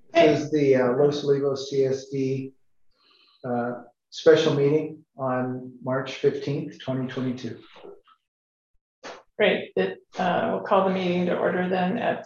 This is the Los Olivos CSD special meeting on March 15th, 2022. Great. We'll call the meeting to order then at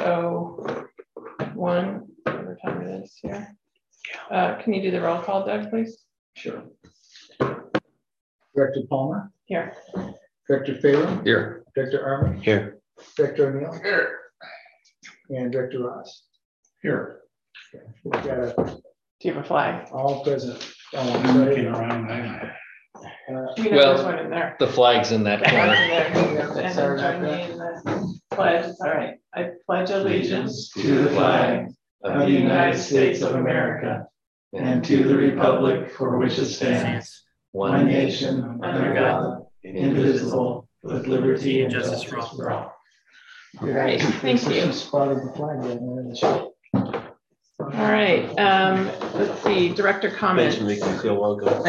6:01, whatever time it is here. Can you do the roll call, Doug, please? Sure. Director Palmer? Here. Director Phelan? Here. Director Army? Here. Director O'Neill? Here. And Director Ross? Here. Okay. We've got Do you have a flag? all present. I'm looking around. We know Well, there's one in there. The flag's in that corner. And then join me in the pledge. It's all right. I pledge allegiance to the flag of the United States of America and to the republic for which it stands, one nation under God, indivisible, with liberty and justice for all. All right, thank you. Spotted the flag right there in the show. All right, let's see, director comments. Makes me feel welcome.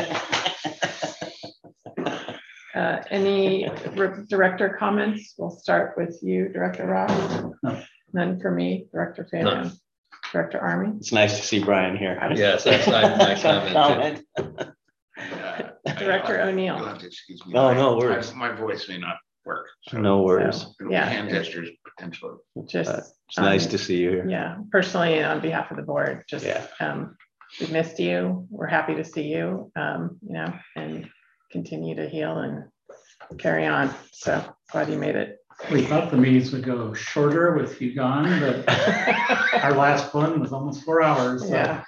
Any director comments? We'll start with you, Director Ross. No. None for me, Director Phelan. No. Director Army. It's nice to see Brian here. Yes, that's my comment. Director O'Neill. You'll have to excuse me. No worries. My voice may not work. So No worries. Yeah. Hand gestures potentially. Just It's nice to see you here. yeah, personally and on behalf of the board, just Yeah. We missed you. We're happy to see you, and continue to heal and carry on. So glad you made it. We thought the meetings would go shorter with you gone, but our last one was almost 4 hours. So. Yeah.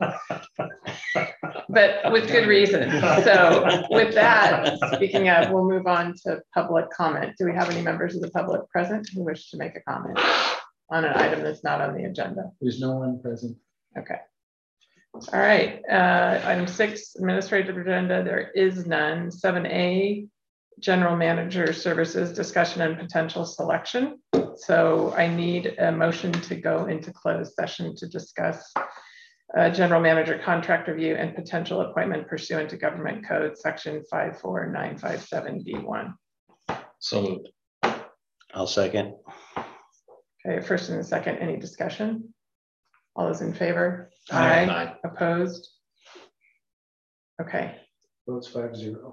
But with good reason. So with that, speaking of, we'll move on to public comment. Do we have any members of the public present who wish to make a comment on an item that's not on the agenda? There's no one present. Okay. All right. Item 6, administrative agenda. There is none. 7A, general manager services discussion and potential selection. So I need a motion to go into closed session to discuss general manager contract review and potential appointment pursuant to government code section 54957B1. So moved. I'll second. Okay, first and a second, any discussion? All those in favor? Aye. Opposed? Okay. Votes 5-0.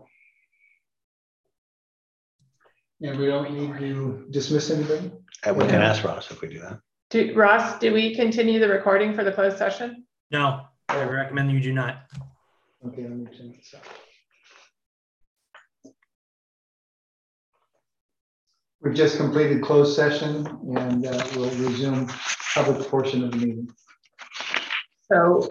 And we don't need to dismiss anybody? We can ask Ross if we do that. Ross, do we continue the recording for the closed session? No, I recommend you do not. Okay, let me turn this up. We've just completed closed session and we'll resume public portion of the meeting. So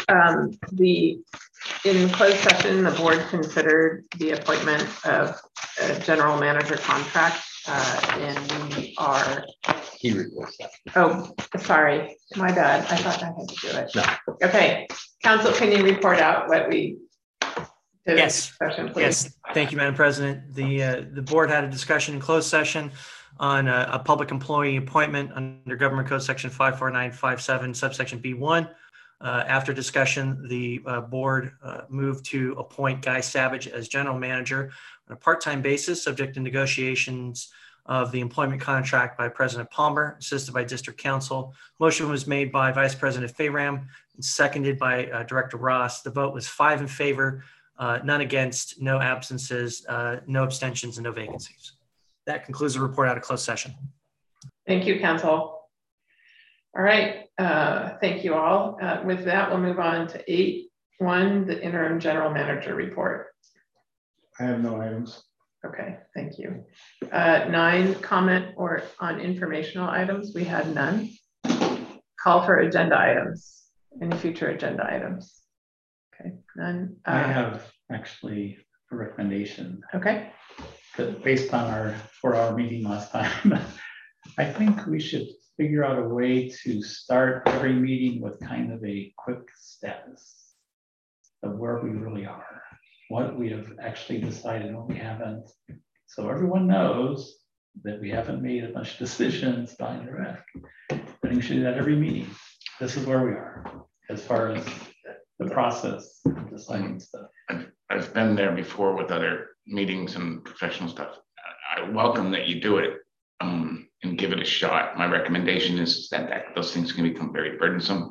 in closed session, the board considered the appointment of a general manager contract and we are. He requests that. Oh, sorry, my bad. I thought I had to do it. No. Okay, council, can you report out what we did? Yes. Session, please? Yes, thank you, Madam President. The board had a discussion in closed session on a public employee appointment under Government Code Section 54957, subsection B1. After discussion, the board moved to appoint Guy Savage as general manager on a part-time basis, subject to negotiations of the employment contract by President Palmer, assisted by District Council. Motion was made by Vice President Fayram and seconded by Director Ross. The vote was 5 in favor, none against, no absences, no abstentions, and no vacancies. That concludes the report out of closed session. Thank you, council. All right, thank you all. With that, we'll move on to 8.1, the interim general manager report. I have no items. Okay, thank you. 9, comment or on informational items. We had none. Call for agenda items. Any future agenda items? Okay, none. I have actually a recommendation. Okay. Based on our 4-hour meeting last time, I think we should figure out a way to start every meeting with kind of a quick status of where we really are, what we have actually decided, what we haven't. So everyone knows that we haven't made a bunch of decisions behind the back. I think we should do that every meeting. This is where we are as far as the process of deciding stuff. I've been there before with other meetings and professional stuff. I welcome that you do it and give it a shot. My recommendation is that those things can become very burdensome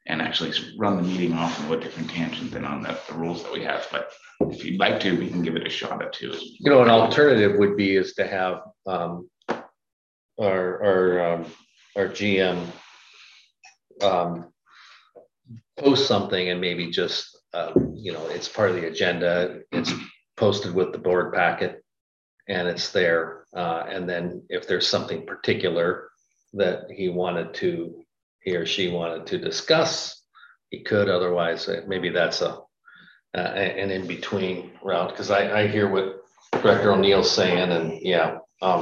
and actually run the meeting off on a different tangent than on the rules that we have. But if you'd like to, we can give it a shot at two. You know, an alternative would be is to have our GM post something and maybe just it's part of the agenda. It's posted with the board packet and it's there. And then if there's something particular that he or she wanted to discuss, he could. Otherwise, maybe that's an in-between route, because I hear what Director O'Neill's saying, and yeah.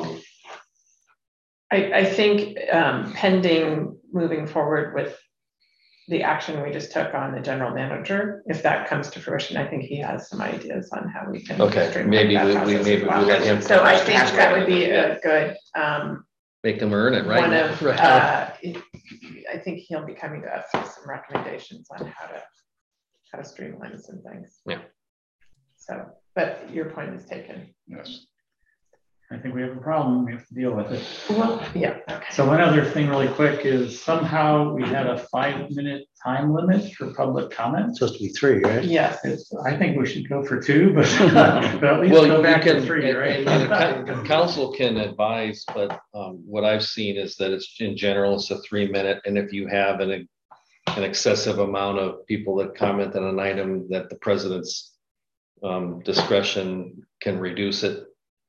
I think pending moving forward with the action we just took on the general manager, if that comes to fruition, I think he has some ideas on how we can. Maybe we let him. So I think that would be a good. Make them earn it, right? One of, I think he'll be coming to us with some recommendations on how to streamline some things. Yeah. So, but your point is taken. Yes. I think we have a problem. We have to deal with it. Well, yeah. Okay. So one other thing really quick is somehow we had a 5-minute time limit for public comment. It's supposed to be 3, right? Yes. I think we should go for 2, but at least go back to 3, right? And council can advise, but what I've seen is that it's in general, it's a 3-minute. And if you have an excessive amount of people that comment on an item, that the president's discretion can reduce it.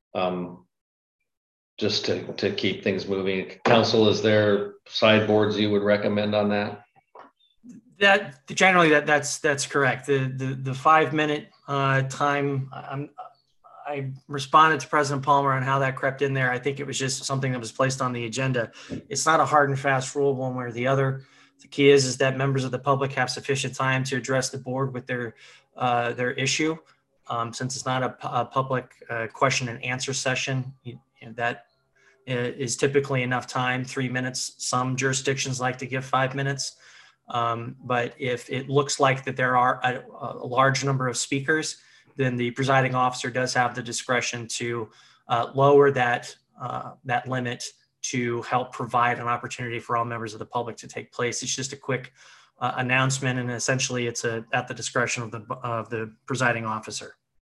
Just to keep things moving. Council, is there sideboards you would recommend on that? That generally that's correct. The 5-minute time. I responded to President Palmer on how that crept in there. I think it was just something that was placed on the agenda. It's not a hard and fast rule one way or the other. The key is that members of the public have sufficient time to address the board with their issue. Since it's not a public question and answer session, that is typically enough time, 3 minutes. Some jurisdictions like to give 5 minutes. But if it looks like that there are a large number of speakers, then the presiding officer does have the discretion to lower that limit to help provide an opportunity for all members of the public to take place. It's just a quick announcement, and essentially it's at the discretion of the presiding officer.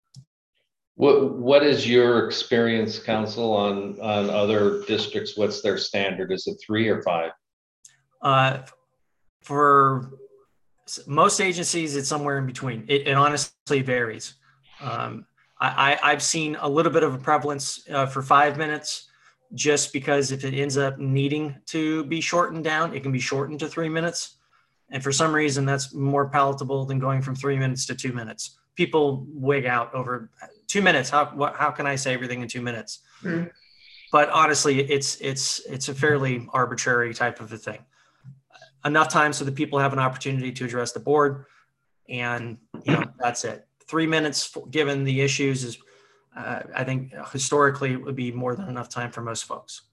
What is your experience, council, on other districts? What's their standard? Is it 3 or 5? For most agencies, it's somewhere in between. It honestly varies. I've seen a little bit of a prevalence for 5 minutes, just because if it ends up needing to be shortened down, it can be shortened to 3 minutes. And for some reason, that's more palatable than going from 3 minutes to 2 minutes. People wig out over 2 minutes. How can I say everything in 2 minutes? Mm. But honestly, it's a fairly arbitrary type of a thing. Enough time so that people have an opportunity to address the board, and that's it. 3 minutes, given the issues, is I think historically it would be more than enough time for most folks.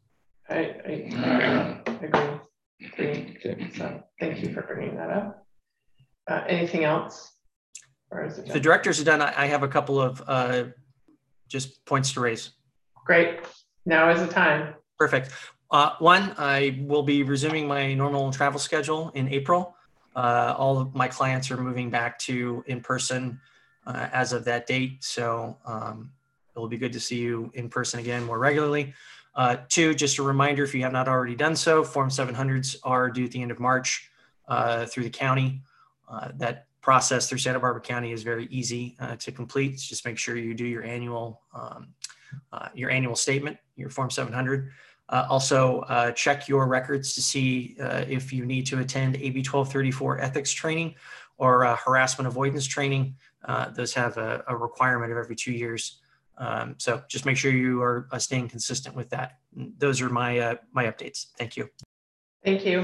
I agree. Okay. So thank you for bringing that up. Anything else? Or is it done? The directors are done. I have a couple of just points to raise. Great. Now is the time. Perfect. One, I will be resuming my normal travel schedule in April. All of my clients are moving back to in-person as of that date. So it will be good to see you in person again more regularly. 2, just a reminder, if you have not already done so, Form 700s are due at the end of March through the county. That process through Santa Barbara County is very easy to complete. Just make sure you do your annual statement, your Form 700. Also, check your records to see if you need to attend AB 1234 ethics training or harassment avoidance training. Those have a requirement of every 2 years. So just make sure you are staying consistent with that. Those are my updates. Thank you. Thank you.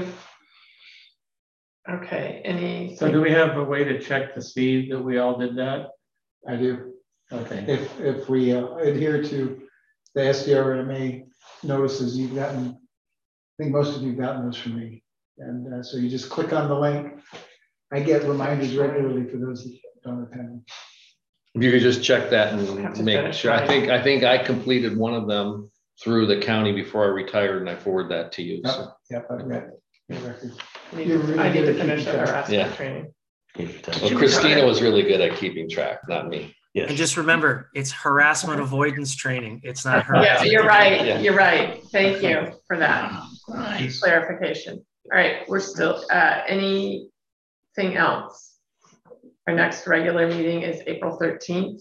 Okay. So do we have a way to check the speed that we all did that? I do. Okay. If we adhere to the SDRMA notices you've gotten, I think most of you've gotten those from me. And so you just click on the link. I get reminders regularly for those that don't attend. If you could just check that and make sure. I think I completed one of them through the county before I retired, and I forwarded that to you. Yep, I've got your record. You're really I need good to at finish keeping the track. harassment Yeah. training. Well, Christina was really good at keeping track, not me. And Yes. just remember, it's harassment avoidance training. It's not Yeah, harassment. you're right. Yeah. You're right. Thank you for that Nice. clarification. All right, we're still, anything else? Our next regular meeting is April 13th,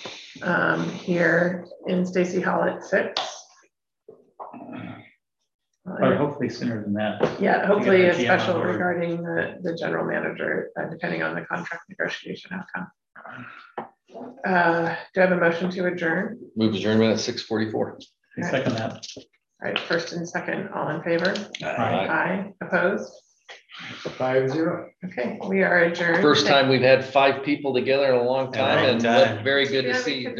here in Stacy Hall at 6. But hopefully sooner than that. Yeah, hopefully a To get our GM on special board. regarding the general manager, depending on the contract negotiation outcome. Do I have a motion to adjourn? Move adjournment at 6:44. I second that. All right, first and second, all in favor? Aye. Aye, opposed? 5-0. Okay, we are adjourned. First time we've had 5 people together in a long time, long and time. very good to Yeah, see.